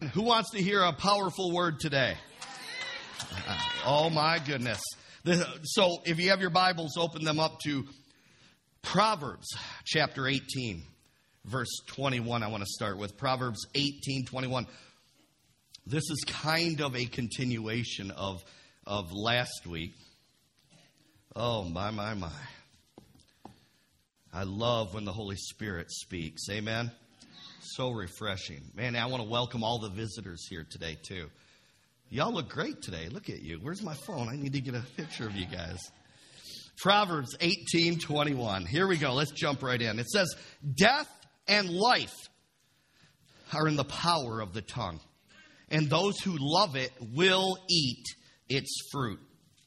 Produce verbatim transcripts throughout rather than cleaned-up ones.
Who wants to hear a powerful word today? Oh, my goodness. So if you have your Bibles, open them up to Proverbs chapter eighteen, verse twenty-one. I want to start with Proverbs eighteen twenty-one. This is kind of a continuation of, of last week. Oh, my, my, my. I love when the Holy Spirit speaks. Amen? So refreshing. Man, I want to welcome all the visitors here today, too. Y'all look great today. Look at you. Where's my phone? I need to get a picture of you guys. Proverbs eighteen twenty-one. Here we go. Let's jump right in. It says, death and life are in the power of the tongue, and those who love it will eat its fruit.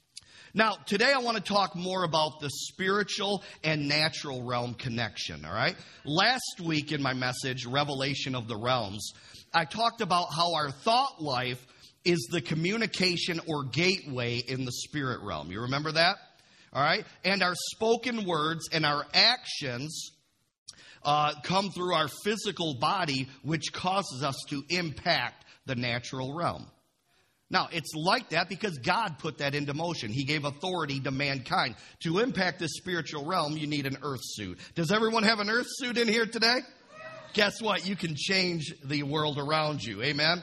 Now, today I want to talk more about the spiritual and natural realm connection, all right? Last week in my message, Revelation of the Realms, I talked about how our thought life is the communication or gateway in the spirit realm. You remember that? All right? And our spoken words and our actions uh, come through our physical body, which causes us to impact the natural realm. Now, it's like that because God put that into motion. He gave authority to mankind. To impact this spiritual realm, you need an earth suit. Does everyone have an earth suit in here today? Guess what? You can change the world around you. Amen?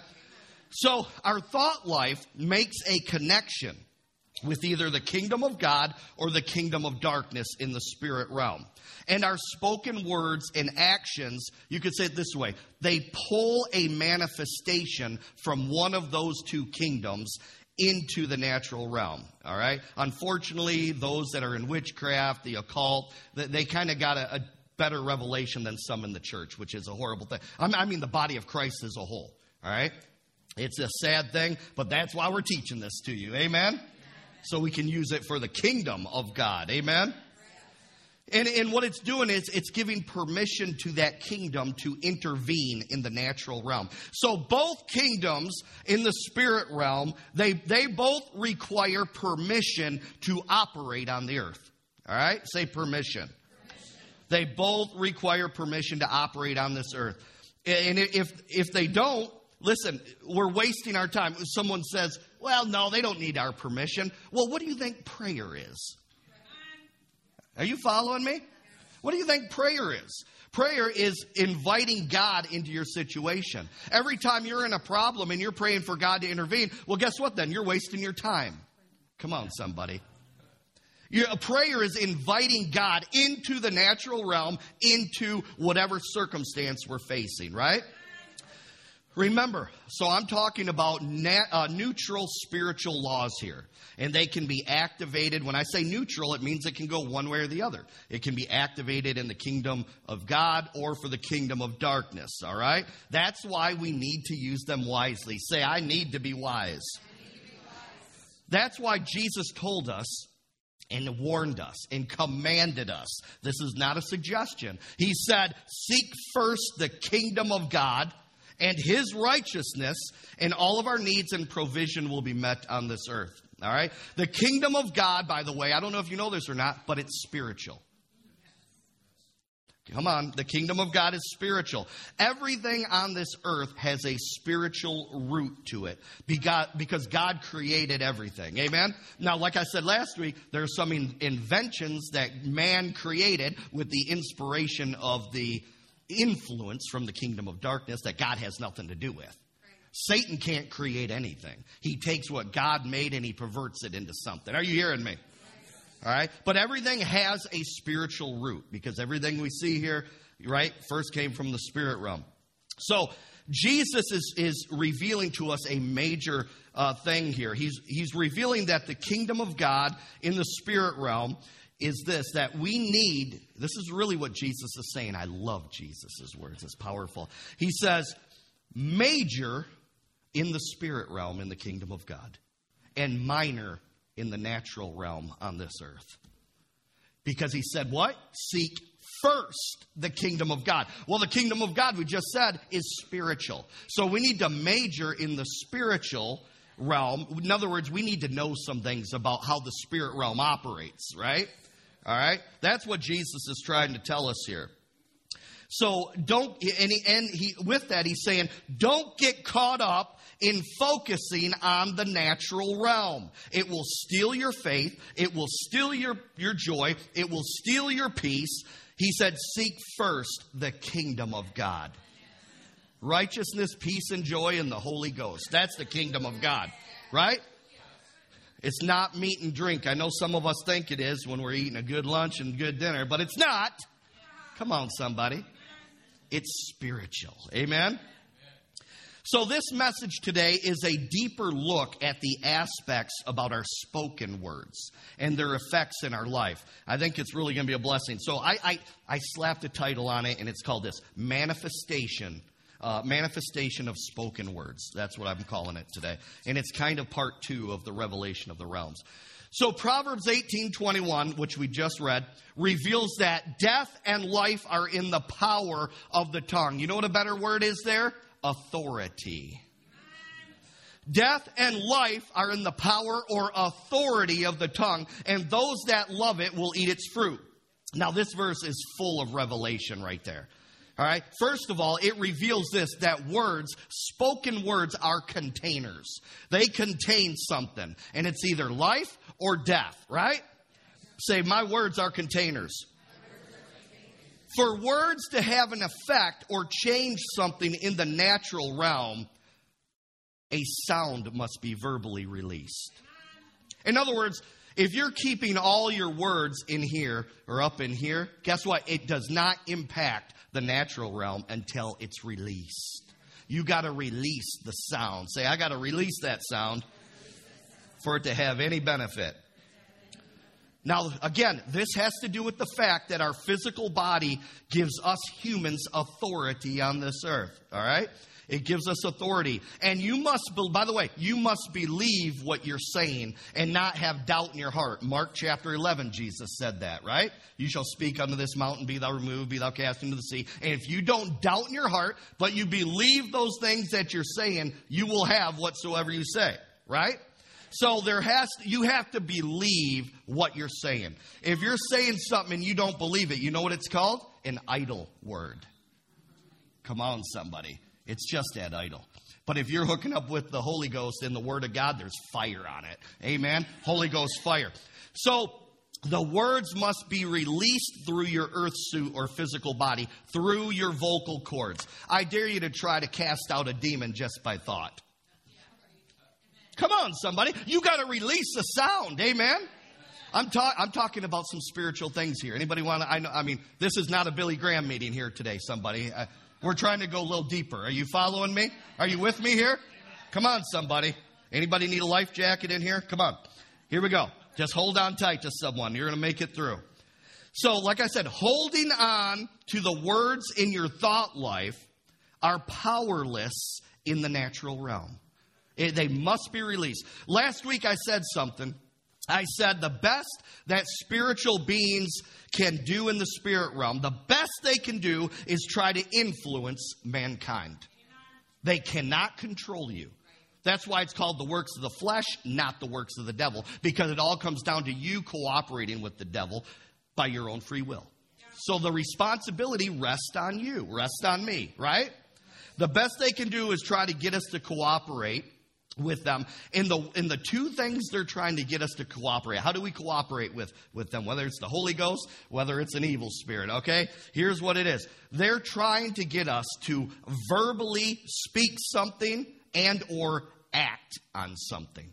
So, our thought life makes a connection with either the kingdom of God or the kingdom of darkness in the spirit realm. And our spoken words and actions, you could say it this way, they pull a manifestation from one of those two kingdoms into the natural realm, all right? Unfortunately, those that are in witchcraft, the occult, they, they kind of got a, a better revelation than some in the church, which is a horrible thing. I mean the body of Christ as a whole, all right? It's a sad thing, but that's why we're teaching this to you, amen? So we can use it for the kingdom of God, amen? And, and what it's doing is it's giving permission to that kingdom to intervene in the natural realm. So both kingdoms in the spirit realm, they, they both require permission to operate on the earth. All right? Say permission. permission. They both require permission to operate on this earth. And if if they don't, listen, we're wasting our time. Someone says, well, no, they don't need our permission. Well, what do you think prayer is? Are you following me? What do you think prayer is? Prayer is inviting God into your situation. Every time you're in a problem and you're praying for God to intervene, well, guess what then? You're wasting your time. Come on, somebody. Your, prayer is inviting God into the natural realm, into whatever circumstance we're facing, right? Remember, so I'm talking about nat, uh, neutral spiritual laws here. And they can be activated. When I say neutral, it means it can go one way or the other. It can be activated in the kingdom of God or for the kingdom of darkness, all right? That's why we need to use them wisely. Say, I need to be wise. I need to be wise. That's why Jesus told us and warned us and commanded us. This is not a suggestion. He said, seek first the kingdom of God and his righteousness, and all of our needs and provision will be met on this earth. All right? The kingdom of God, by the way, I don't know if you know this or not, but it's spiritual. Come on, the kingdom of God is spiritual. Everything on this earth has a spiritual root to it because God created everything. Amen? Now, like I said last week, there are some in- inventions that man created with the inspiration of the influence from the kingdom of darkness that God has nothing to do with. Satan can't create anything. He takes what God made and he perverts it into something. Are you hearing me? All right. But everything has a spiritual root because everything we see here, right, first came from the spirit realm. So Jesus is, is revealing to us a major uh, thing here. He's, he's revealing that the kingdom of God in the spirit realm is this, that we need, this is really what Jesus is saying. I love Jesus' words. It's powerful. He says, major in the spirit realm in the kingdom of God and minor in the natural realm on this earth. Because he said what? Seek first the kingdom of God. Well, the kingdom of God, we just said, is spiritual. So we need to major in the spiritual realm. In other words, we need to know some things about how the spirit realm operates, right? All right? That's what Jesus is trying to tell us here. So don't, and, he, and he, with that, he's saying, don't get caught up in focusing on the natural realm. It will steal your faith. It will steal your, your joy. It will steal your peace. He said, seek first the kingdom of God. Righteousness, peace, and joy in the Holy Ghost. That's the kingdom of God, right? It's not meat and drink. I know some of us think it is when we're eating a good lunch and good dinner, but it's not. Come on, somebody. It's spiritual. Amen? So this message today is a deeper look at the aspects about our spoken words and their effects in our life. I think it's really going to be a blessing. So I, I, I slapped a title on it, and it's called this, Manifestation. Uh, manifestation of spoken words. That's what I'm calling it today. And it's kind of part two of the revelation of the realms. So Proverbs eighteen twenty-one, which we just read, reveals that death and life are in the power of the tongue. You know what a better word is there? Authority. Death and life are in the power or authority of the tongue, and those that love it will eat its fruit. Now this verse is full of revelation right there. All right. First of all, it reveals this, that words, spoken words are containers. They contain something, and it's either life or death, right? Say, my words are containers. For words to have an effect or change something in the natural realm, a sound must be verbally released. In other words, if you're keeping all your words in here or up in here, guess what? It does not impact the natural realm until it's released. You got to release the sound. Say, I got to release that sound for it to have any benefit. Now, again, this has to do with the fact that our physical body gives us humans authority on this earth. All right? It gives us authority. And you must, be, by the way, you must believe what you're saying and not have doubt in your heart. Mark chapter eleven, Jesus said that, right? You shall speak unto this mountain, be thou removed, be thou cast into the sea. And if you don't doubt in your heart, but you believe those things that you're saying, you will have whatsoever you say, right? So there has to, you have to believe what you're saying. If you're saying something and you don't believe it, you know what it's called? An idle word. Come on, somebody. It's just that idle. But if you're hooking up with the Holy Ghost and the Word of God, there's fire on it. Amen? Holy Ghost fire. So the words must be released through your earth suit or physical body, through your vocal cords. I dare you to try to cast out a demon just by thought. Come on, somebody. You got to release a sound. Amen? I'm, ta- I'm talking about some spiritual things here. Anybody want to? I know. I mean, this is not a Billy Graham meeting here today, somebody. I, We're trying to go a little deeper. Are you following me? Are you with me here? Come on, somebody. Anybody need a life jacket in here? Come on. Here we go. Just hold on tight to someone. You're going to make it through. So, like I said, holding on to the words in your thought life are powerless in the natural realm. It, they must be released. Last week I said something. I said the best that spiritual beings can do in the spirit realm, the best they can do is try to influence mankind. They cannot control you. That's why it's called the works of the flesh, not the works of the devil, because it all comes down to you cooperating with the devil by your own free will. So the responsibility rests on you, rests on me, right? The best they can do is try to get us to cooperate with them in the in the two things they're trying to get us to cooperate. How do we cooperate with, with them? Whether it's the Holy Ghost, whether it's an evil spirit, okay? Here's what it is. They're trying to get us to verbally speak something and or act on something.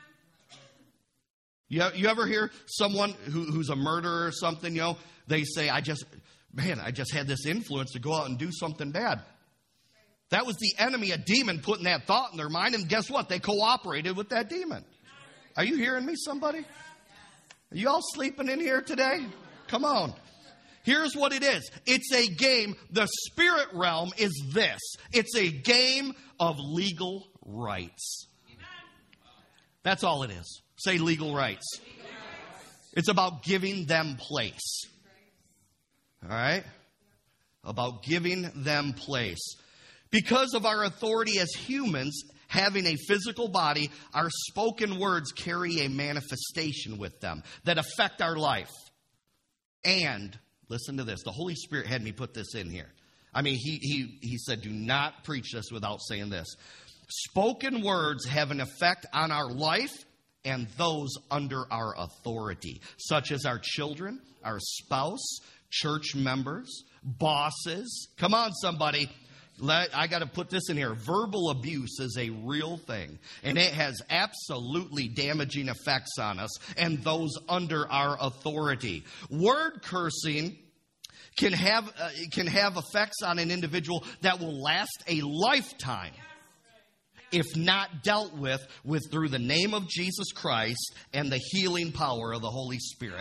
You, you ever hear someone who, who's a murderer or something, you know, they say, I just, man, I just had this influence to go out and do something bad. That was the enemy, a demon, putting that thought in their mind. And guess what? They cooperated with that demon. Are you hearing me, somebody? Are you all sleeping in here today? Come on. Here's what it is. It's a game. The spirit realm is this. It's a game of legal rights. That's all it is. Say legal rights. It's about giving them place. All right? About giving them place. Because of our authority as humans, having a physical body, our spoken words carry a manifestation with them that affect our life. And, listen to this, the Holy Spirit had me put this in here. I mean, he, he, he said, do not preach this without saying this. Spoken words have an effect on our life and those under our authority, such as our children, our spouse, church members, bosses. Come on, somebody. Let, I got to put this in here. Verbal abuse is a real thing, and it has absolutely damaging effects on us and those under our authority. Word cursing can have uh, can have effects on an individual that will last a lifetime if not dealt with, with through the name of Jesus Christ and the healing power of the Holy Spirit.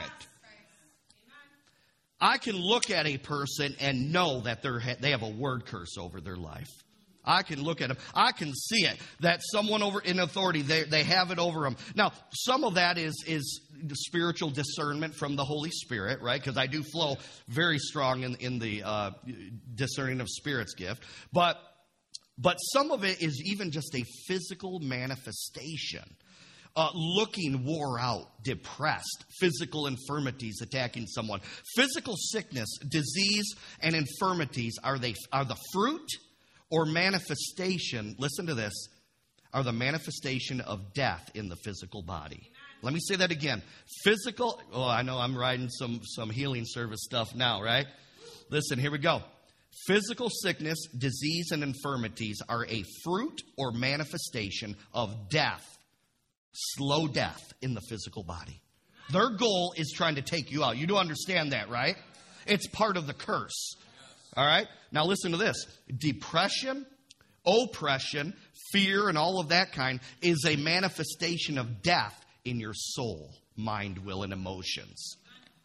I can look at a person and know that they're, they have a word curse over their life. I can look at them. I can see it, that someone over in authority, they, they have it over them. Now, some of that is, is spiritual discernment from the Holy Spirit, right? Because I do flow very strong in, in the uh, discerning of spirits gift. But, but some of it is even just a physical manifestation. Uh, looking wore out, depressed, physical infirmities attacking someone. Physical sickness, disease, and infirmities, are they are the fruit or manifestation, listen to this, are the manifestation of death in the physical body. Let me say that again. Physical, oh, I know I'm writing some, some healing service stuff now, right? Listen, here we go. Physical sickness, disease, and infirmities are a fruit or manifestation of death. Slow death in the physical body. Their goal is trying to take you out. You do understand that, right? It's part of the curse. All right? Now listen to this. Depression, oppression, fear, and all of that kind is a manifestation of death in your soul, mind, will, and emotions.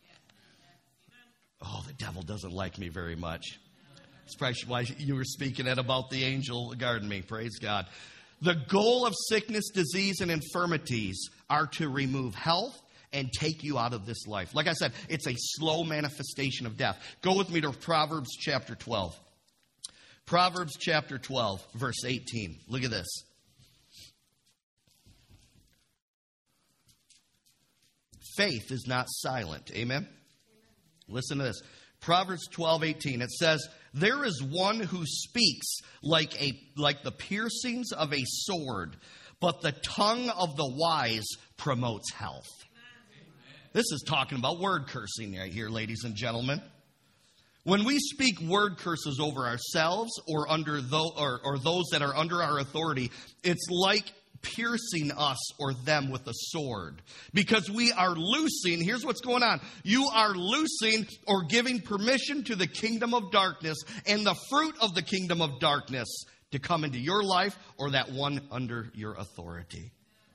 Oh, the devil doesn't like me very much. That's probably why you were speaking at about the angel guarding me. Praise God. The goal of sickness, disease, and infirmities are to remove health and take you out of this life. Like I said, it's a slow manifestation of death. Go with me to Proverbs chapter twelve. Proverbs chapter twelve, verse eighteen. Look at this. Faith is not silent. Amen? Listen to this. Proverbs twelve eighteen. It says, there is one who speaks like a like the piercings of a sword, but the tongue of the wise promotes health. This is talking about word cursing right here, ladies and gentlemen. When we speak word curses over ourselves or under those, or, or those that are under our authority, it's like piercing us or them with a sword, because we are loosing, here's what's going on, you are loosing or giving permission to the kingdom of darkness and the fruit of the kingdom of darkness to come into your life or that one under your authority.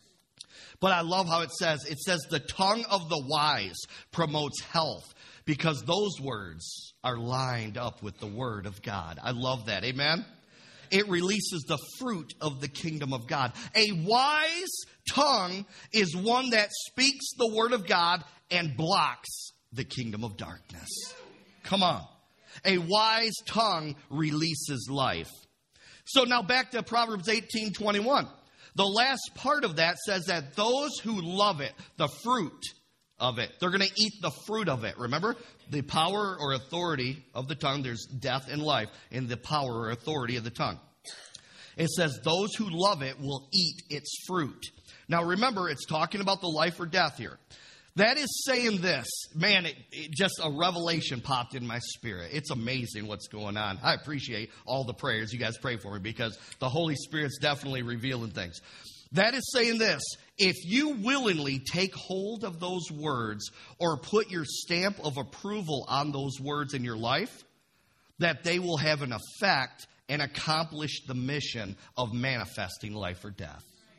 But I love how it says, it says the tongue of the wise promotes health, because those words are lined up with the word of God. I love that. Amen. It releases the fruit of the kingdom of God. A wise tongue is one that speaks the word of God and blocks the kingdom of darkness. Come on. A wise tongue releases life. So now back to Proverbs eighteen twenty-one. The last part of that says that those who love it, the fruit of it, they're going to eat the fruit of it. Remember, the power or authority of the tongue, there's death and life in the power or authority of the tongue. It says those who love it will eat its fruit. Now remember, it's talking about the life or death here. That is saying this. Man, it, it just a revelation popped in my spirit. It's amazing what's going on. I appreciate all the prayers you guys pray for me, because the Holy Spirit's definitely revealing things. That is saying this. If you willingly take hold of those words or put your stamp of approval on those words in your life, that they will have an effect and accomplish the mission of manifesting life or death.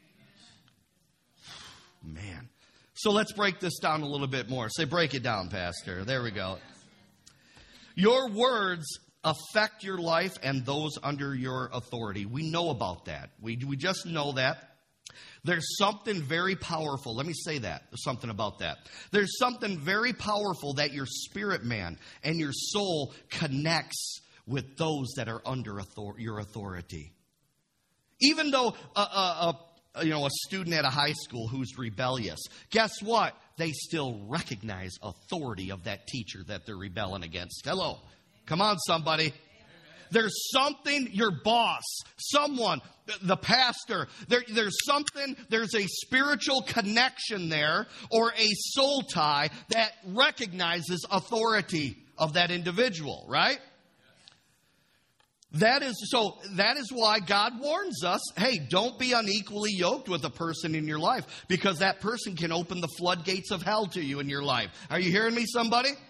Man. So let's break this down a little bit more. Say, break it down, Pastor. There we go. Your words affect your life and those under your authority. We know about that. We, we just know that. There's something very powerful. Let me say that. There's something about that. There's something very powerful that your spirit man and your soul connects with those that are under author- your authority. Even though a, a, a, you know, a student at a high school who's rebellious, guess what? They still recognize authority of that teacher that they're rebelling against. Hello. Come on, somebody. There's something, your boss, someone, the pastor, there, there's something, there's a spiritual connection there or a soul tie that recognizes authority of that individual, right? That is so that is why God warns us, hey, don't be unequally yoked with a person in your life, because that person can open the floodgates of hell to you in your life. Are you hearing me, somebody? Yeah.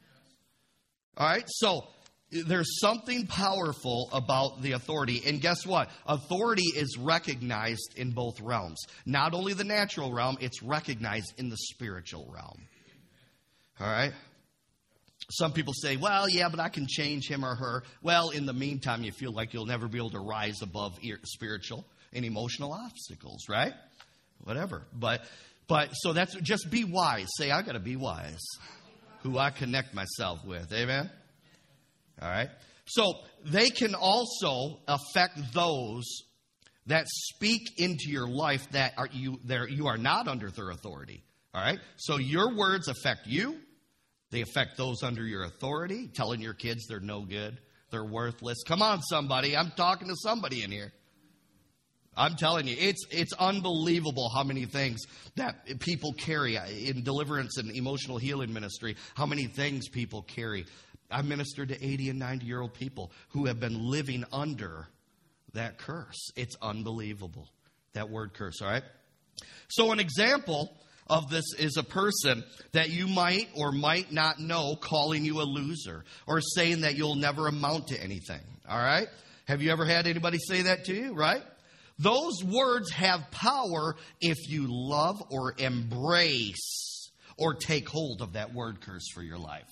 All right, so there's something powerful about the authority. And guess what? Authority is recognized in both realms. Not only the natural realm, it's recognized in the spiritual realm. All right? Some people say, well, yeah, but I can change him or her. Well, in the meantime, you feel like you'll never be able to rise above spiritual and emotional obstacles, right? Whatever. But, but so that's just be wise. Say, I got to be wise. Who I connect myself with. Amen? All right. So they can also affect those that speak into your life that are you there you are not under their authority. All right. So your words affect you. They affect those under your authority, telling your kids they're no good, they're worthless. Come on, somebody. I'm talking to somebody in here. I'm telling you, it's it's unbelievable how many things that people carry in deliverance and emotional healing ministry, how many things people carry. I ministered to eighty and ninety-year-old people who have been living under that curse. It's unbelievable, that word curse, all right? So an example of this is a person that you might or might not know calling you a loser or saying that you'll never amount to anything, all right? Have you ever had anybody say that to you, right? Those words have power if you love or embrace or take hold of that word curse for your life.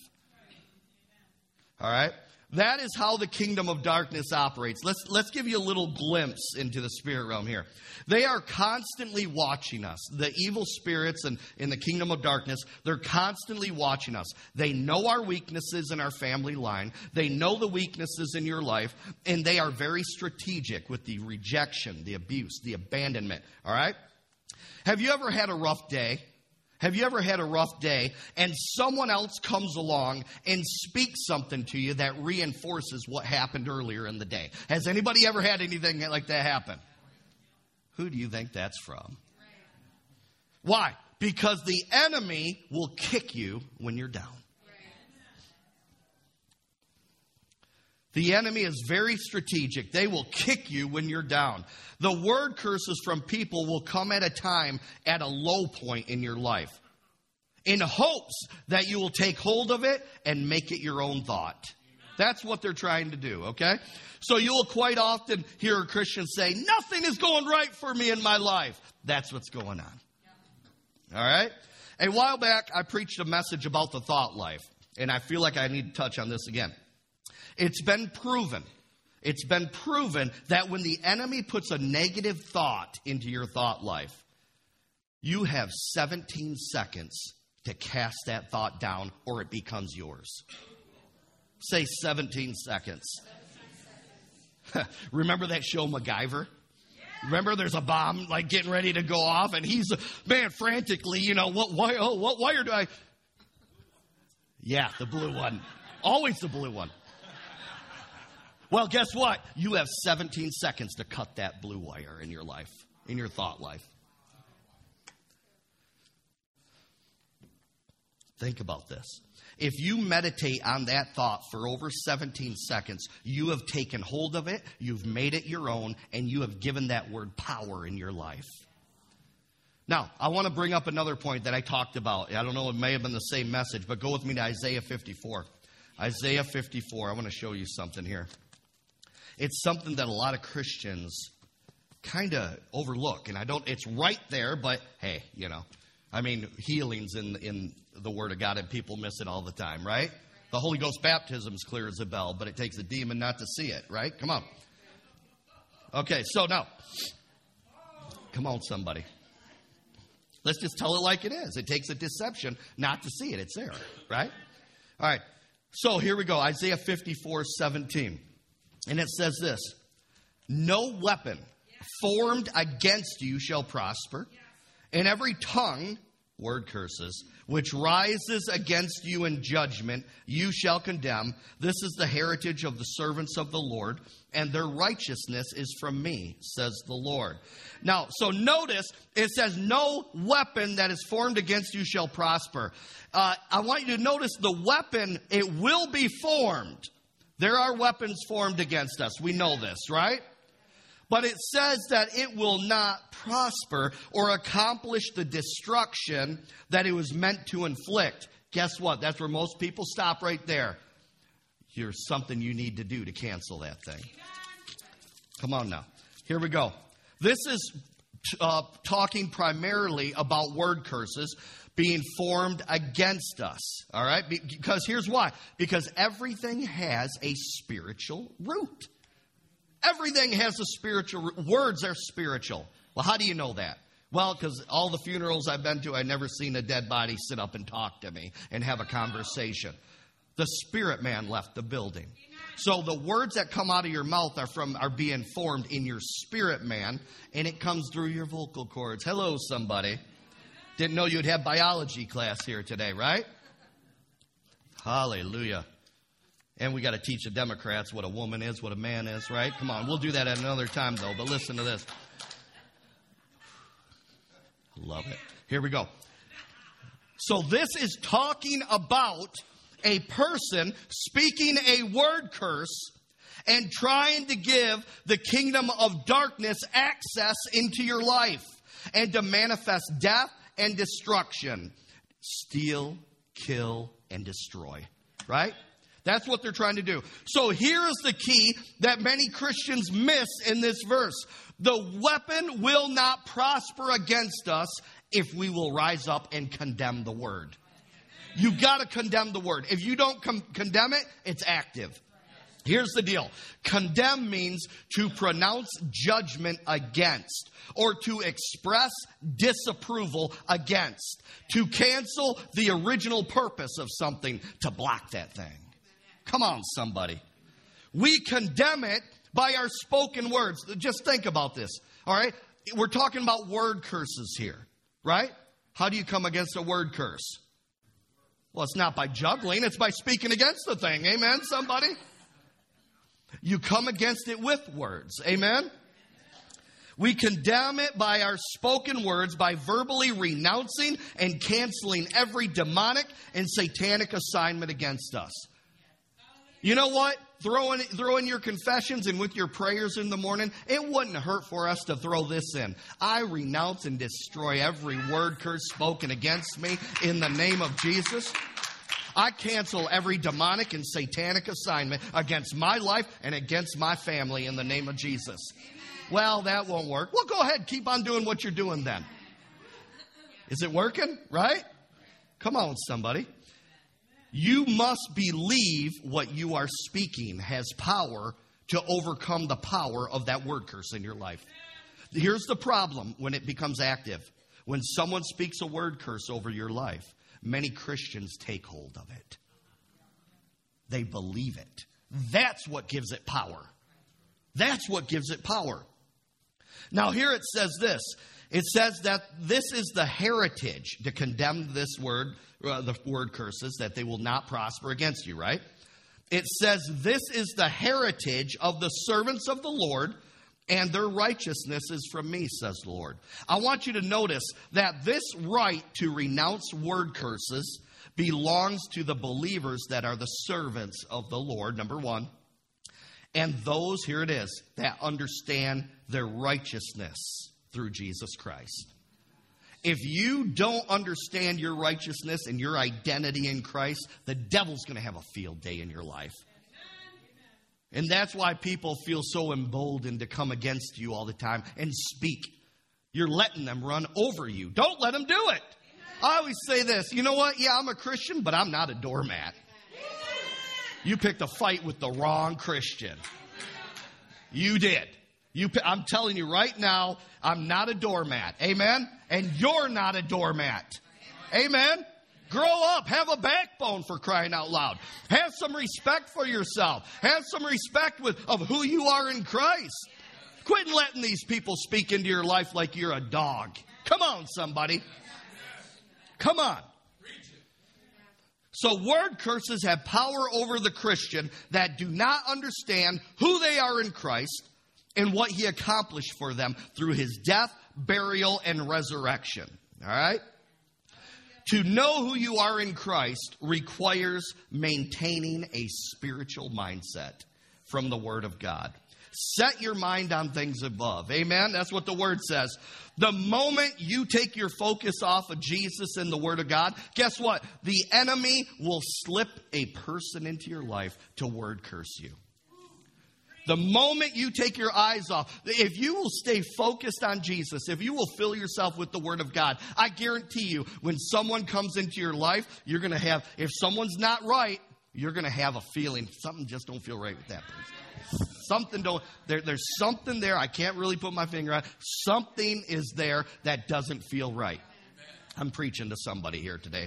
All right? That is how the kingdom of darkness operates. Let's, let's give you a little glimpse into the spirit realm here. They are constantly watching us. The evil spirits and in the kingdom of darkness, they're constantly watching us. They know our weaknesses in our family line. They know the weaknesses in your life. And they are very strategic with the rejection, the abuse, the abandonment. All right? Have you ever had a rough day? Have you ever had a rough day and someone else comes along and speaks something to you that reinforces what happened earlier in the day? Has anybody ever had anything like that happen? Who do you think that's from? Why? Because the enemy will kick you when you're down. The enemy is very strategic. They will kick you when you're down. The word curses from people will come at a time at a low point in your life in hopes that you will take hold of it and make it your own thought. That's what they're trying to do, okay? So you will quite often hear a Christian say, nothing is going right for me in my life. That's what's going on. All right? A while back, I preached a message about the thought life, and I feel like I need to touch on this again. It's been proven, it's been proven that when the enemy puts a negative thought into your thought life, you have seventeen seconds to cast that thought down or it becomes yours. Say seventeen seconds. Remember that show MacGyver? Remember there's a bomb like getting ready to go off and he's, man, frantically, you know, what, why, oh, what wire do I? Yeah, the blue one. Always the blue one. Well, guess what? You have seventeen seconds to cut that blue wire in your life, in your thought life. Think about this. If you meditate on that thought for over seventeen seconds, you have taken hold of it, you've made it your own, and you have given that word power in your life. Now, I want to bring up another point that I talked about. I don't know, it may have been the same message, but go with me to Isaiah fifty-four. Isaiah fifty-four, I want to show you something here. It's something that a lot of Christians kind of overlook. And I don't, it's right there, but hey, you know, I mean, healing's in, in the Word of God and people miss it all the time, right? The Holy Ghost baptism's clear as a bell, but it takes a demon not to see it, right? Come on. Okay, so now, come on, somebody. Let's just tell it like it is. It takes a deception not to see it. It's there, right? All right, so here we go. Isaiah fifty-four seventeen. And it says this, no weapon formed against you shall prosper, and every tongue word curses, which rises against you in judgment, you shall condemn. This is the heritage of the servants of the Lord, and their righteousness is from me, says the Lord. Now, so notice, it says, no weapon that is formed against you shall prosper. Uh, I want you to notice the weapon, it will be formed. There are weapons formed against us. We know this, right? But it says that it will not prosper or accomplish the destruction that it was meant to inflict. Guess what? That's where most people stop right there. Here's something you need to do to cancel that thing. Come on now. Here we go. This is uh, talking primarily about word curses being formed against us. All right? Because here's why. Because everything has a spiritual root. Everything has a spiritual root. Words are spiritual. Well, how do you know that? Well, because all the funerals I've been to, I've never seen a dead body sit up and talk to me and have a conversation. The spirit man left the building. So the words that come out of your mouth are from are being formed in your spirit man, and it comes through your vocal cords. Hello, somebody. Didn't know you'd have biology class here today, right? Hallelujah. And we got to teach the Democrats what a woman is, what a man is, right? Come on, we'll do that at another time, though. But listen to this. Love it. Here we go. So this is talking about a person speaking a word curse and trying to give the kingdom of darkness access into your life and to manifest death and destruction. Steal, kill, and destroy. Right? That's what they're trying to do. So here is the key that many Christians miss in this verse. The weapon will not prosper against us if we will rise up and condemn the word. You got to condemn the word. If you don't com- condemn it, it's active. Here's the deal. Condemn means to pronounce judgment against or to express disapproval against, to cancel the original purpose of something, to block that thing. Come on, somebody. We condemn it by our spoken words. Just think about this, all right? We're talking about word curses here, right? How do you come against a word curse? Well, it's not by juggling. It's by speaking against the thing. Amen, somebody? You come against it with words. Amen? We condemn it by our spoken words, by verbally renouncing and canceling every demonic and satanic assignment against us. You know what? Throw in, throw in your confessions and with your prayers in the morning, it wouldn't hurt for us to throw this in. I renounce and destroy every word curse spoken against me in the name of Jesus. I cancel every demonic and satanic assignment against my life and against my family in the name of Jesus. Well, that won't work. Well, go ahead. Keep on doing what you're doing then. Is it working? Right? Come on, somebody. You must believe what you are speaking has power to overcome the power of that word curse in your life. Here's the problem when it becomes active. When someone speaks a word curse over your life, many Christians take hold of it. They believe it. That's what gives it power. That's what gives it power. Now here it says this. It says that this is the heritage to condemn this word, uh, the word curses, that they will not prosper against you, right? It says this is the heritage of the servants of the Lord, and their righteousness is from me, says the Lord. I want you to notice that this right to renounce word curses belongs to the believers that are the servants of the Lord, number one. And those, here it is, that understand their righteousness through Jesus Christ. If you don't understand your righteousness and your identity in Christ, the devil's going to have a field day in your life. And that's why people feel so emboldened to come against you all the time and speak. You're letting them run over you. Don't let them do it. I always say this, you know what? Yeah, I'm a Christian, but I'm not a doormat. You picked a fight with the wrong Christian. You did. You, I'm telling you right now, I'm not a doormat. Amen? And you're not a doormat. Amen? Grow up. Have a backbone, for crying out loud. Have some respect for yourself. Have some respect with, of who you are in Christ. Quit letting these people speak into your life like you're a dog. Come on, somebody. Come on. So word curses have power over the Christian that do not understand who they are in Christ and what he accomplished for them through his death, burial, and resurrection. All right? To know who you are in Christ requires maintaining a spiritual mindset from the Word of God. Set your mind on things above. Amen? That's what the Word says. The moment you take your focus off of Jesus and the Word of God, guess what? The enemy will slip a person into your life to word curse you. The moment you take your eyes off, if you will stay focused on Jesus, if you will fill yourself with the Word of God, I guarantee you, when someone comes into your life, you're going to have, if someone's not right, you're going to have a feeling, something just don't feel right with that person. Something don't, there, there's something there, I can't really put my finger on. Something is there that doesn't feel right. I'm preaching to somebody here today.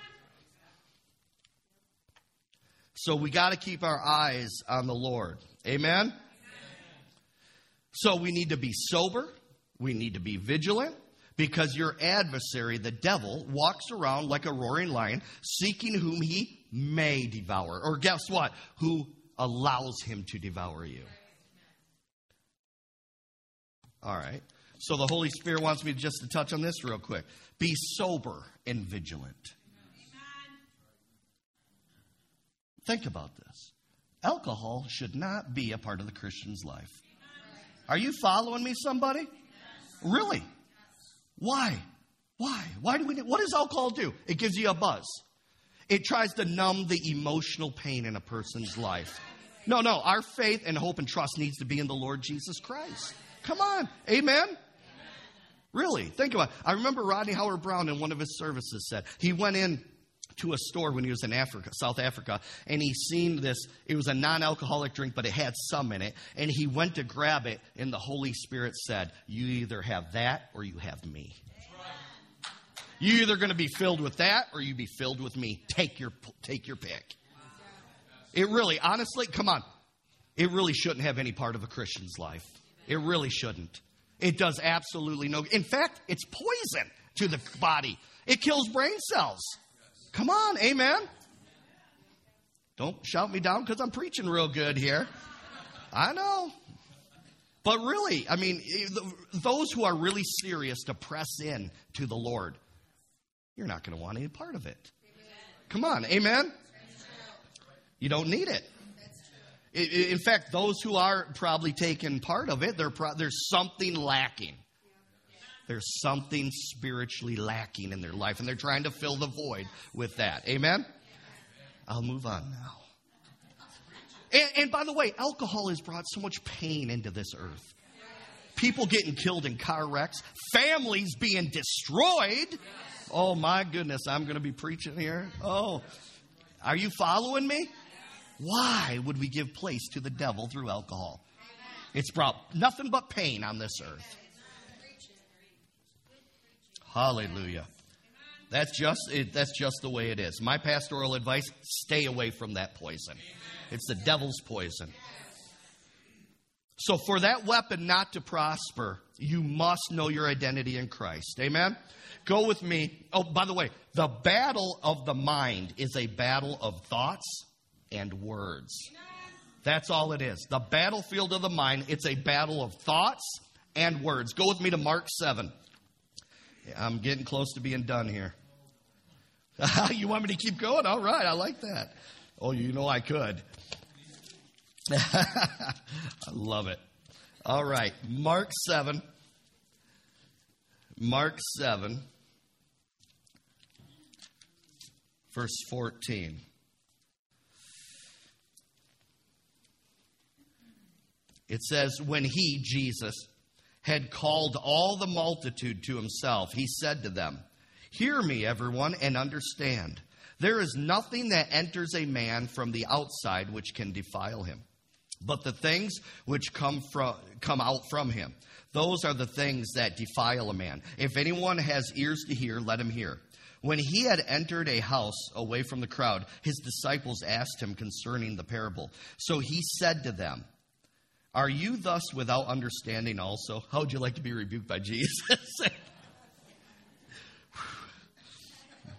So we got to keep our eyes on the Lord. Amen? Amen? So we need to be sober. We need to be vigilant. Because your adversary, the devil, walks around like a roaring lion, seeking whom he may devour. Or guess what? Who allows him to devour you. All right. So the Holy Spirit wants me just to touch on this real quick. Be sober and vigilant. Think about this. Alcohol should not be a part of the Christian's life. Are you following me, somebody? Really? Why? Why? Why do we? What does alcohol do? It gives you a buzz. It tries to numb the emotional pain in a person's life. No, no. Our faith and hope and trust needs to be in the Lord Jesus Christ. Come on. Amen? Really? Think about it. I remember Rodney Howard Brown in one of his services said he went in to a store when he was in Africa, South Africa, and he seen this. It was a non-alcoholic drink, but it had some in it. And he went to grab it, and the Holy Spirit said, you either have that or you have me. You're either going to be filled with that or you be filled with me. Take your take your pick. It really, honestly, come on. It really shouldn't have any part of a Christian's life. It really shouldn't. It does absolutely no. In fact, it's poison to the body. It kills brain cells. Come on, amen? Don't shout me down because I'm preaching real good here. I know. But really, I mean, those who are really serious to press in to the Lord, you're not going to want any part of it. Come on, amen? You don't need it. In fact, those who are probably taking part of it, pro- there's something lacking. There's something spiritually lacking in their life, and they're trying to fill the void with that. Amen? I'll move on now. And, and by the way, alcohol has brought so much pain into this earth. People getting killed in car wrecks, families being destroyed. Oh, my goodness, I'm going to be preaching here. Oh, are you following me? Why would we give place to the devil through alcohol? It's brought nothing but pain on this earth. Hallelujah. That's just it, that's just the way it is. My pastoral advice, stay away from that poison. It's the devil's poison. So for that weapon not to prosper, you must know your identity in Christ. Amen? Go with me. Oh, by the way, the battle of the mind is a battle of thoughts and words. That's all it is. The battlefield of the mind, it's a battle of thoughts and words. Go with me to Mark seven. I'm getting close to being done here. You want me to keep going? All right, I like that. Oh, you know I could. I love it. All right, Mark seven. Mark seven, verse fourteen. It says, when he, Jesus, had called all the multitude to himself, he said to them, hear me, everyone, and understand. There is nothing that enters a man from the outside which can defile him, but the things which come from come out from him. Those are the things that defile a man. If anyone has ears to hear, let him hear. When he had entered a house away from the crowd, his disciples asked him concerning the parable. So he said to them, are you thus without understanding also? How would you like to be rebuked by Jesus?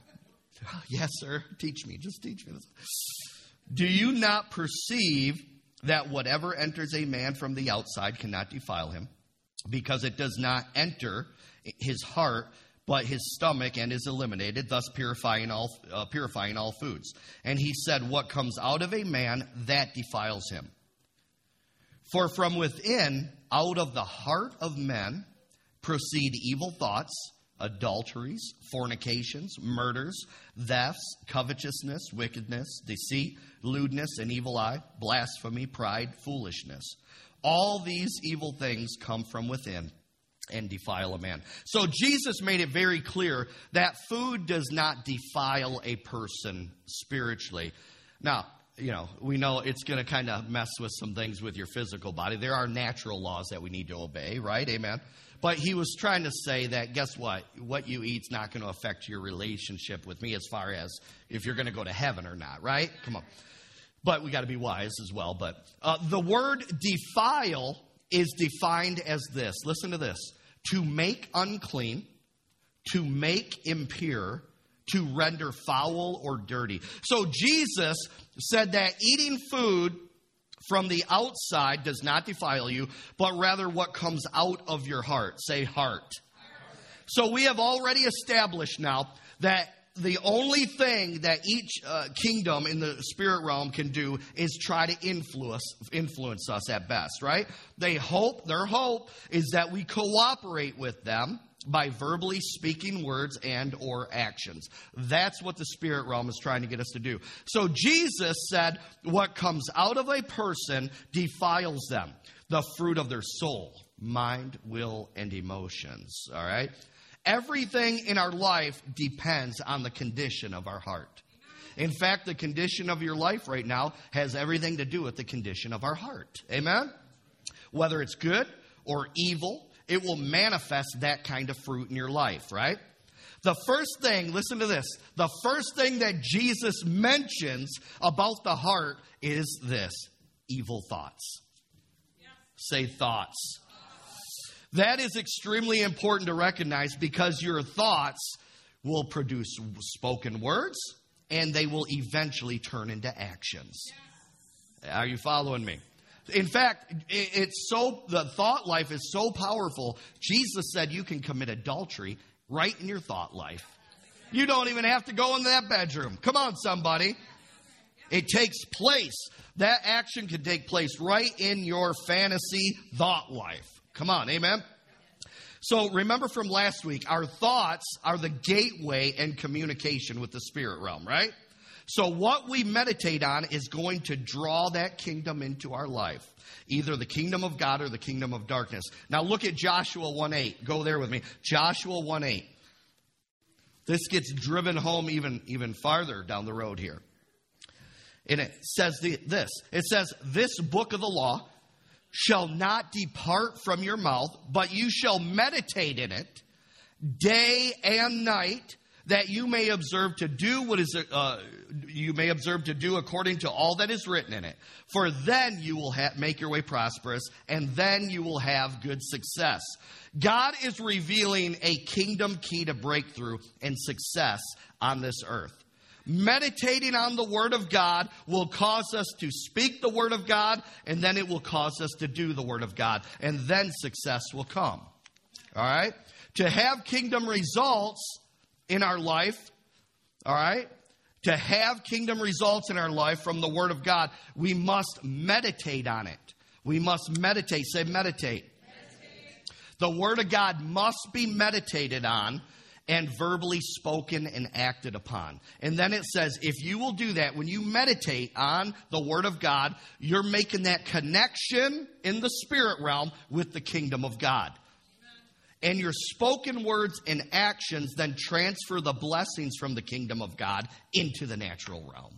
Yes, sir. Teach me. Just teach me this. Do you not perceive that whatever enters a man from the outside cannot defile him, because it does not enter his heart, but his stomach, and is eliminated, thus purifying all uh, purifying all foods? And he said, what comes out of a man, that defiles him. For from within, out of the heart of men, proceed evil thoughts, adulteries, fornications, murders, thefts, covetousness, wickedness, deceit, lewdness, an evil eye, blasphemy, pride, foolishness. All these evil things come from within and defile a man. So Jesus made it very clear that food does not defile a person spiritually. Now, you know, we know it's going to kind of mess with some things with your physical body. There are natural laws that we need to obey, right? Amen. But he was trying to say that, guess what? What you eat's not going to affect your relationship with me as far as if you're going to go to heaven or not, right? Come on. But we got to be wise as well. But uh, the word defile is defined as this. Listen to this. To make unclean, to make impure, to render foul or dirty. So Jesus said that eating food from the outside does not defile you, but rather what comes out of your heart. Say heart. So we have already established now that the only thing that each uh, kingdom in the spirit realm can do is try to influence influence us at best, right? They hope, their hope is that we cooperate with them by verbally speaking words and or actions. That's what the spirit realm is trying to get us to do. So Jesus said, what comes out of a person defiles them. The fruit of their soul, mind, will, and emotions. All right? Everything in our life depends on the condition of our heart. In fact, the condition of your life right now has everything to do with the condition of our heart. Amen? Whether it's good or evil, it will manifest that kind of fruit in your life, right? The first thing, listen to this, the first thing that Jesus mentions about the heart is this: evil thoughts. Yeah. Say thoughts. That is extremely important to recognize, because your thoughts will produce spoken words and they will eventually turn into actions. Yes. Are you following me? In fact, it's so, the thought life is so powerful. Jesus said you can commit adultery right in your thought life. You don't even have to go into that bedroom. Come on, somebody. It takes place. That action can take place right in your fantasy thought life. Come on, amen? So remember from last week, our thoughts are the gateway and communication with the spirit realm, right? So what we meditate on is going to draw that kingdom into our life. Either the kingdom of God or the kingdom of darkness. Now look at Joshua one eight. Go there with me. Joshua one eight. This gets driven home even, even farther down the road here. And it says the, this. It says, this book of the law shall not depart from your mouth, but you shall meditate in it day and night, that you may observe to do what is uh, you may observe to do according to all that is written in it. For then you will ha- make your way prosperous, and then you will have good success. God is revealing a kingdom key to breakthrough and success on this earth. Meditating on the Word of God will cause us to speak the Word of God, and then it will cause us to do the Word of God, and then success will come. All right? To have kingdom results in our life, all right? To have kingdom results in our life from the Word of God, we must meditate on it. We must meditate. Say meditate. Meditate. The Word of God must be meditated on and verbally spoken and acted upon. And then it says, if you will do that, when you meditate on the Word of God, you're making that connection in the spirit realm with the kingdom of God. And your spoken words and actions then transfer the blessings from the kingdom of God into the natural realm.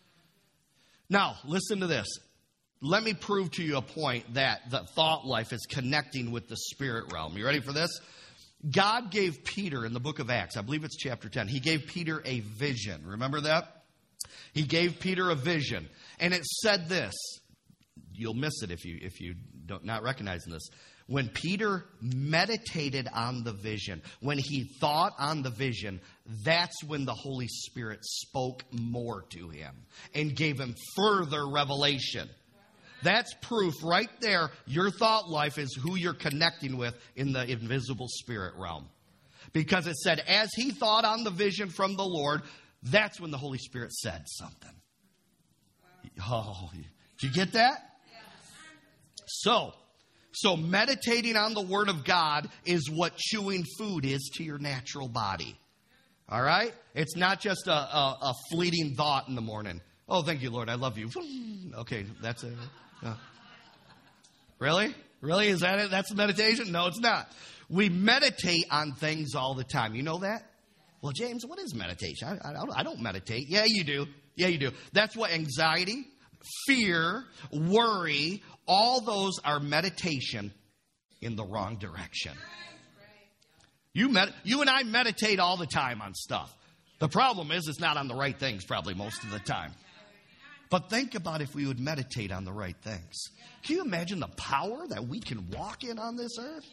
Now, listen to this. Let me prove to you a point that the thought life is connecting with the spirit realm. You ready for this? God gave Peter in the book of Acts, I believe it's chapter ten, he gave Peter a vision. Remember that? He gave Peter a vision. And it said this. You'll miss it if you if you don't not recognizing this. When Peter meditated on the vision, when he thought on the vision, that's when the Holy Spirit spoke more to him and gave him further revelation. That's proof right there. Your thought life is who you're connecting with in the invisible spirit realm. Because it said, as he thought on the vision from the Lord, that's when the Holy Spirit said something. Oh, did you get that? So, so meditating on the Word of God is what chewing food is to your natural body. All right? It's not just a, a, a fleeting thought in the morning. Oh, thank you, Lord. I love you. Okay, that's it. Uh, really? Really? Is that it? That's meditation? No, it's not. We meditate on things all the time. You know that? Well, James, what is meditation? I, I, I don't meditate. Yeah, you do. Yeah, you do. That's what anxiety, fear, worry, all those are meditation in the wrong direction. You med- you and I meditate all the time on stuff. The problem is it's not on the right things probably most of the time. But think about if we would meditate on the right things. Can you imagine the power that we can walk in on this earth?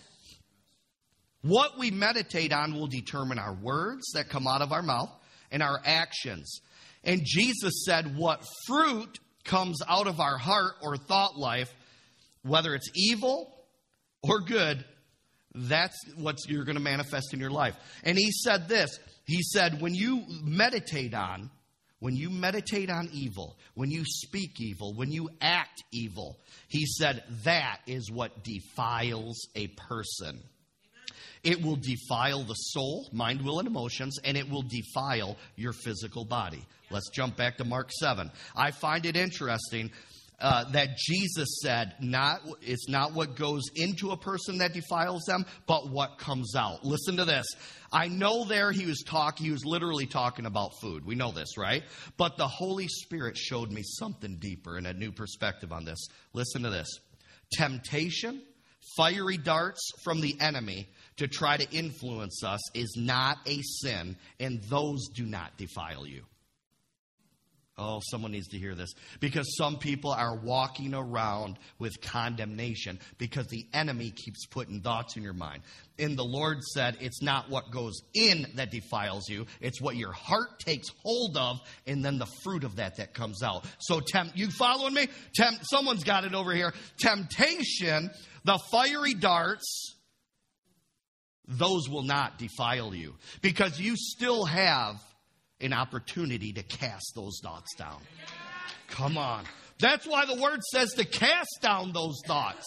What we meditate on will determine our words that come out of our mouth and our actions. And Jesus said what fruit comes out of our heart or thought life, whether it's evil or good, that's what you're going to manifest in your life. And he said this. He said, when you meditate on, when you meditate on evil, when you speak evil, when you act evil, he said that is what defiles a person. It will defile the soul, mind, will, and emotions, and it will defile your physical body. Let's jump back to Mark seven. I find it interesting uh, that Jesus said, "Not it's not what goes into a person that defiles them, but what comes out." Listen to this. I know there he was talking, he was literally talking about food. We know this, right? But the Holy Spirit showed me something deeper and a new perspective on this. Listen to this. Temptation, fiery darts from the enemy to try to influence us is not a sin, and those do not defile you. Oh, someone needs to hear this. Because some people are walking around with condemnation because the enemy keeps putting thoughts in your mind. And the Lord said it's not what goes in that defiles you. It's what your heart takes hold of and then the fruit of that that comes out. So temp- you following me? Temp- someone's got it over here. Temptation, the fiery darts, those will not defile you because you still have an opportunity to cast those thoughts down. Come on. That's why the word says to cast down those thoughts.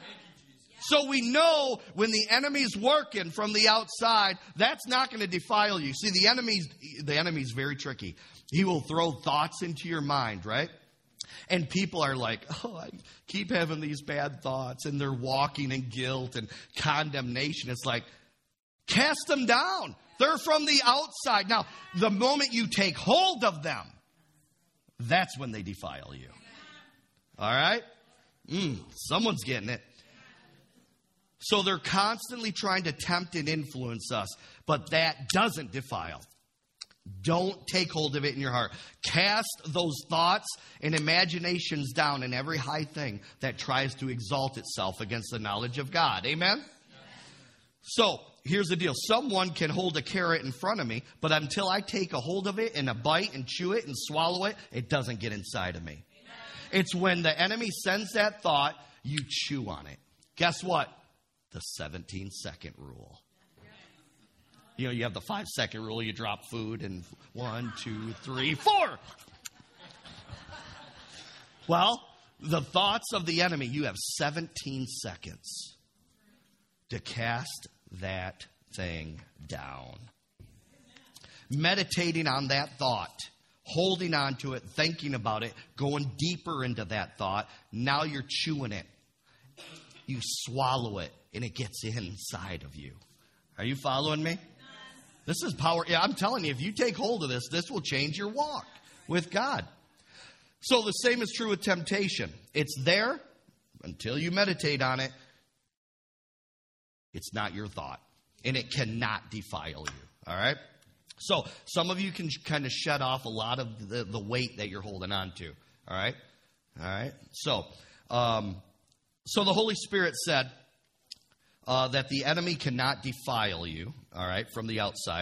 So we know when the enemy's working from the outside, that's not going to defile you. See, the enemy's, the enemy's very tricky. He will throw thoughts into your mind, right? And people are like, oh, I keep having these bad thoughts, and they're walking in guilt and condemnation. It's like, cast them down. They're from the outside. Now, the moment you take hold of them, that's when they defile you. All right? Mm, someone's getting it. So they're constantly trying to tempt and influence us, but that doesn't defile. Don't take hold of it in your heart. Cast those thoughts and imaginations down in every high thing that tries to exalt itself against the knowledge of God. Amen? So, here's the deal. Someone can hold a carrot in front of me, but until I take a hold of it and a bite and chew it and swallow it, it doesn't get inside of me. Amen. It's when the enemy sends that thought, you chew on it. Guess what? The seventeen-second rule. You know, you have the five-second rule. You drop food and one, two, three, four. Well, the thoughts of the enemy, you have seventeen seconds to cast that thing down. Meditating on that thought, holding on to it, thinking about it, going deeper into that thought. Now you're chewing it. You swallow it, and it gets inside of you. Are you following me? This is power. Yeah, I'm telling you, if you take hold of this, this will change your walk with God. So the same is true with temptation. It's there until you meditate on it. It's not your thought, and it cannot defile you, all right? So some of you can kind of shed off a lot of the, the weight that you're holding on to, all right? All right? So, um, so the Holy Spirit said uh, that the enemy cannot defile you, all right, from the outside.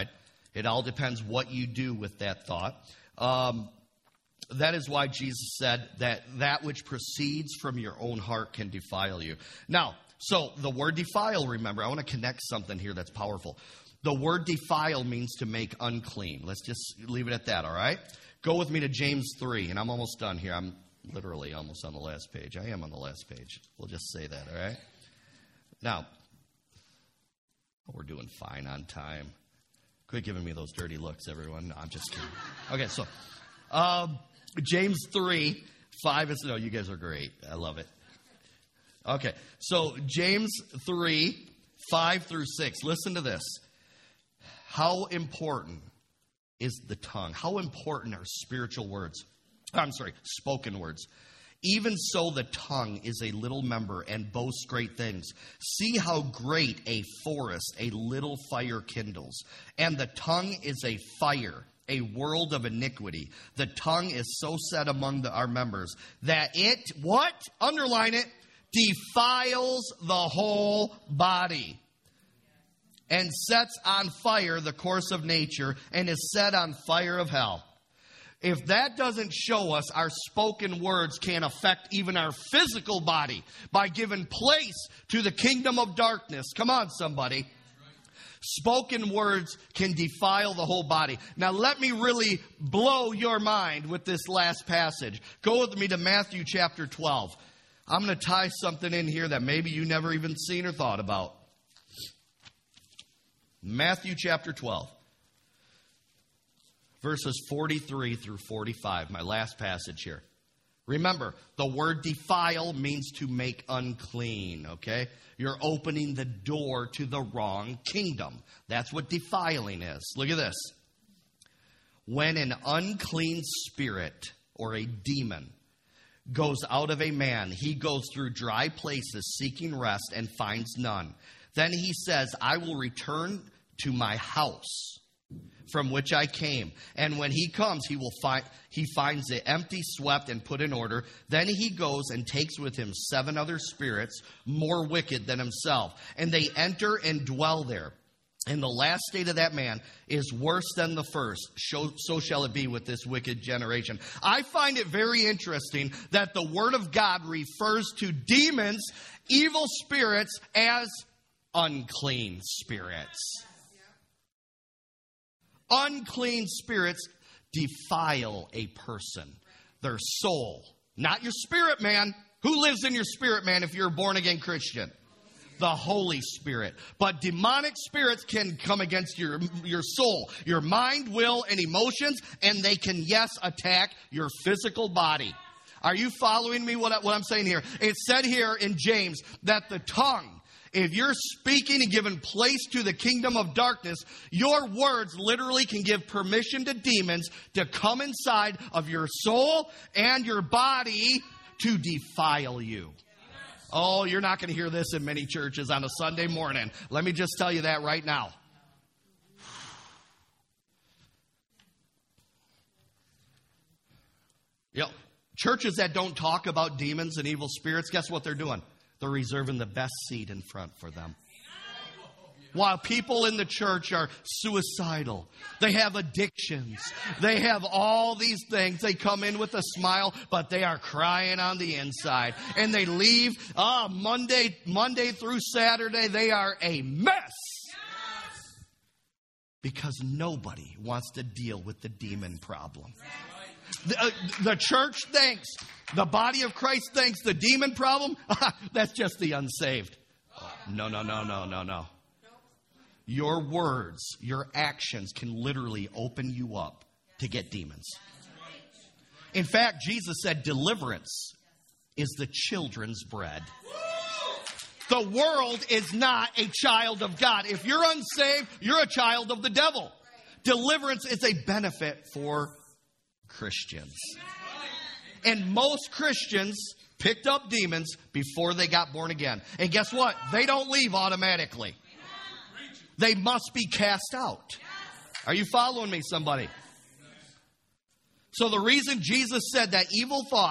It all depends what you do with that thought. Um, that is why Jesus said that that which proceeds from your own heart can defile you. Now, so the word defile, remember, I want to connect something here that's powerful. The word defile means to make unclean. Let's just leave it at that, all right? Go with me to James three, and I'm almost done here. I'm literally almost on the last page. I am on the last page. We'll just say that, all right? Now, we're doing fine on time. Quit giving me those dirty looks, everyone. No, I'm just kidding. Okay, so um, James three, five is, no, you guys are great. I love it. Okay, so James three, five through six. Listen to this. How important is the tongue? How important are spiritual words? I'm sorry, spoken words. Even so, the tongue is a little member and boasts great things. See how great a forest a little fire kindles. And the tongue is a fire, a world of iniquity. The tongue is so set among the, our members that it, what? Underline it, defiles the whole body. And sets on fire the course of nature, and is set on fire of hell. If that doesn't show us our spoken words can affect even our physical body by giving place to the kingdom of darkness. Come on, somebody. Spoken words can defile the whole body. Now, let me really blow your mind with this last passage. Go with me to Matthew chapter twelve. I'm going to tie something in here that maybe you never even seen or thought about. Matthew chapter twelve, verses forty-three through forty-five, my last passage here. Remember, the word defile means to make unclean, okay? You're opening the door to the wrong kingdom. That's what defiling is. Look at this. When an unclean spirit or a demon goes out of a man, he goes through dry places seeking rest and finds none. Then he says, I will return to my house from which I came. And when he comes, he will find he finds it empty, swept, and put in order. Then he goes and takes with him seven other spirits more wicked than himself. And they enter and dwell there. And the last state of that man is worse than the first. So shall it be with this wicked generation. I find it very interesting that the Word of God refers to demons, evil spirits, as unclean spirits. Unclean spirits defile a person, their soul. Not your spirit man. Who lives in your spirit man if you're a born-again Christian? The Holy Spirit. But demonic spirits can come against your, your soul, your mind, will, and emotions, and they can, yes, attack your physical body. Are you following me what, I, what I'm saying here? It's said here in James that the tongue, if you're speaking and giving place to the kingdom of darkness, your words literally can give permission to demons to come inside of your soul and your body to defile you. Oh, you're not going to hear this in many churches on a Sunday morning. Let me just tell you that right now. You know, churches that don't talk about demons and evil spirits, guess what they're doing? They're reserving the best seat in front for them. While people in the church are suicidal, they have addictions, they have all these things. They come in with a smile, but they are crying on the inside. And they leave ah, Monday, Monday through Saturday, they are a mess. Because nobody wants to deal with the demon problem. The, uh, the church thinks, the body of Christ thinks the demon problem, that's just the unsaved. No, no, no, no, no, no. Your words, your actions can literally open you up to get demons. In fact, Jesus said deliverance is the children's bread. The world is not a child of God. If you're unsaved, you're a child of the devil. Deliverance is a benefit for Christians. And most Christians picked up demons before they got born again. And guess what? They don't leave automatically. They must be cast out. Are you following me, somebody? So the reason Jesus said that evil thoughts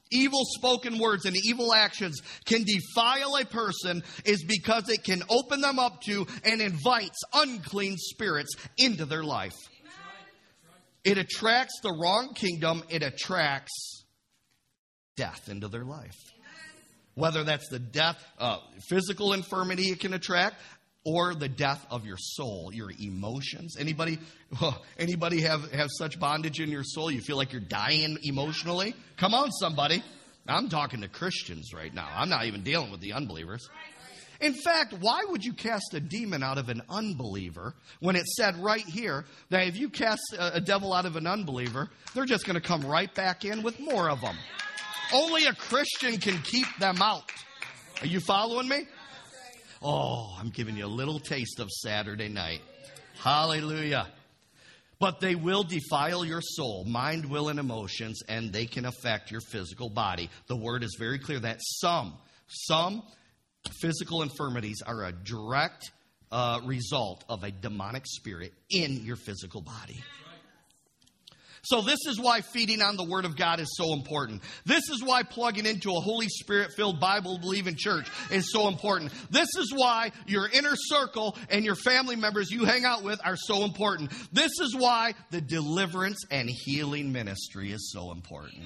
evil spoken words and evil actions can defile a person is because it can open them up to and invites unclean spirits into their life. It attracts the wrong kingdom. It attracts death into their life. Whether that's the death, uh, physical infirmity it can attract, or the death of your soul, your emotions. Anybody, anybody have, have such bondage in your soul? You feel like you're dying emotionally? Come on, somebody. I'm talking to Christians right now. I'm not even dealing with the unbelievers. In fact, why would you cast a demon out of an unbeliever when it said right here that if you cast a, a devil out of an unbeliever, they're just going to come right back in with more of them? Only a Christian can keep them out. Are you following me? Oh, I'm giving you a little taste of Saturday night. Hallelujah. But they will defile your soul, mind, will, and emotions, and they can affect your physical body. The word is very clear that some, some physical infirmities are a direct uh, result of a demonic spirit in your physical body. So this is why feeding on the Word of God is so important. This is why plugging into a Holy Spirit-filled, Bible-believing church is so important. This is why your inner circle and your family members you hang out with are so important. This is why the deliverance and healing ministry is so important.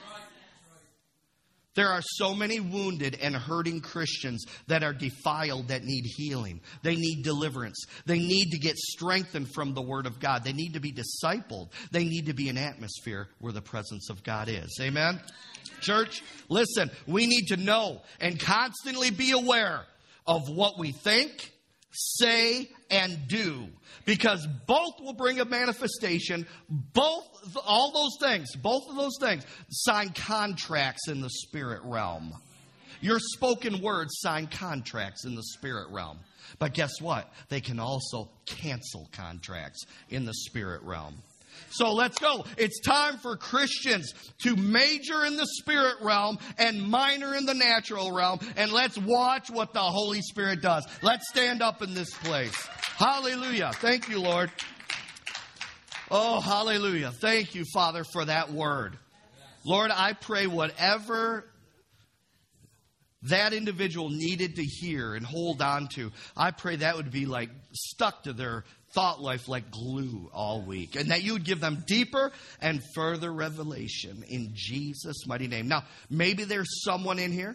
There are so many wounded and hurting Christians that are defiled that need healing. They need deliverance. They need to get strengthened from the Word of God. They need to be discipled. They need to be an atmosphere where the presence of God is. Amen? Church, listen, we need to know and constantly be aware of what we think, say, and do. Because both will bring a manifestation. Both, all those things, both of those things sign contracts in the spirit realm. Your spoken words sign contracts in the spirit realm. But guess what? They can also cancel contracts in the spirit realm. So let's go. It's time for Christians to major in the spirit realm and minor in the natural realm. And let's watch what the Holy Spirit does. Let's stand up in this place. Hallelujah. Thank you, Lord. Oh, hallelujah. Thank you, Father, for that word. Lord, I pray whatever that individual needed to hear and hold on to, I pray that would be like stuck to their thought life like glue all week. And that you would give them deeper and further revelation in Jesus' mighty name. Now, maybe there's someone in here.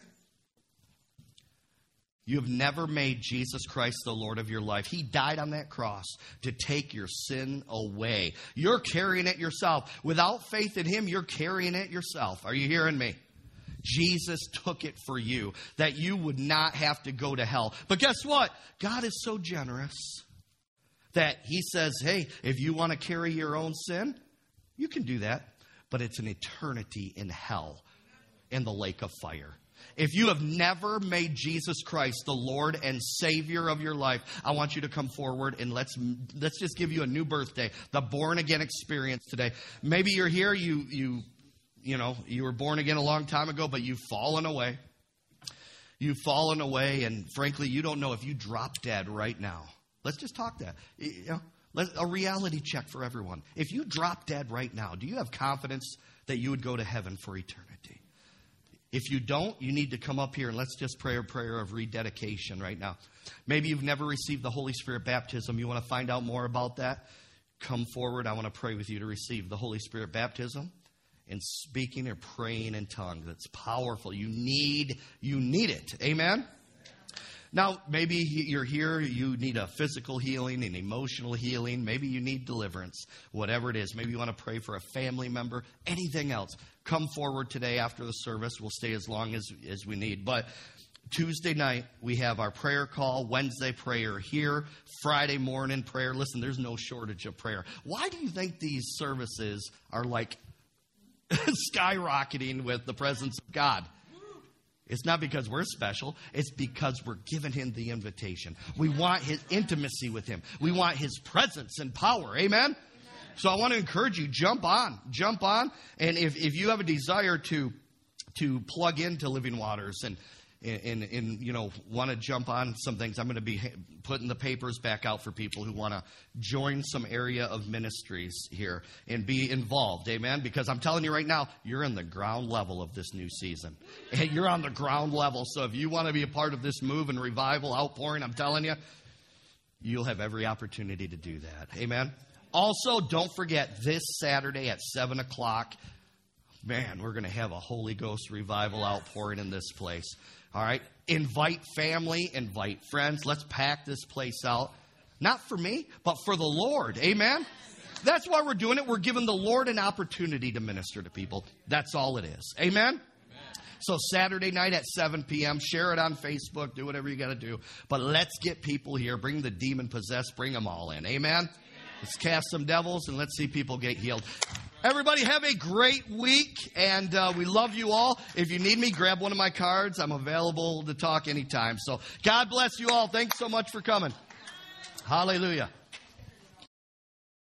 You have never made Jesus Christ the Lord of your life. He died on that cross to take your sin away. You're carrying it yourself. Without faith in Him, you're carrying it yourself. Are you hearing me? Jesus took it for you, that you would not have to go to hell. But guess what? God is so generous that He says, hey, if you want to carry your own sin, you can do that. But it's an eternity in hell, in the lake of fire. If you have never made Jesus Christ the Lord and Savior of your life, I want you to come forward and let's let's just give you a new birthday, the born again experience today. Maybe you're here, you you you know, you were born again a long time ago, but you've fallen away. You've fallen away, and frankly, you don't know if you drop dead right now. Let's just talk that. You know, let, a reality check for everyone. If you drop dead right now, do you have confidence that you would go to heaven for eternity? If you don't, you need to come up here and let's just pray a prayer of rededication right now. Maybe you've never received the Holy Spirit baptism. You want to find out more about that? Come forward. I want to pray with you to receive the Holy Spirit baptism and speaking or praying in tongues. That's powerful. You need, you need it. Amen? Now, maybe you're here, you need a physical healing, an emotional healing. Maybe you need deliverance, whatever it is. Maybe you want to pray for a family member, anything else. Come forward today after the service. We'll stay as long as, as we need. But Tuesday night, we have our prayer call. Wednesday, prayer here. Friday morning, prayer. Listen, there's no shortage of prayer. Why do you think these services are like skyrocketing with the presence of God? It's not because we're special. It's because we're giving Him the invitation. We want His intimacy with Him. We want His presence and power. Amen? So I want to encourage you, jump on. Jump on. And if, if you have a desire to, to plug into Living Waters and and, and, and you know, want to jump on some things, I'm going to be putting the papers back out for people who want to join some area of ministries here and be involved. Amen? Because I'm telling you right now, you're in the ground level of this new season. And you're on the ground level. So if you want to be a part of this move and revival outpouring, I'm telling you, you'll have every opportunity to do that. Amen? Also, don't forget, this Saturday at seven o'clock, man, we're going to have a Holy Ghost revival outpouring in this place. All right? Invite family, invite friends. Let's pack this place out. Not for me, but for the Lord. Amen? That's why we're doing it. We're giving the Lord an opportunity to minister to people. That's all it is. Amen? So Saturday night at seven p.m., share it on Facebook, do whatever you got to do. But let's get people here. Bring the demon-possessed. Bring them all in. Amen? Let's cast some devils and let's see people get healed. Everybody have a great week, and uh, we love you all. If you need me, grab one of my cards. I'm available to talk anytime. So God bless you all. Thanks so much for coming. Hallelujah.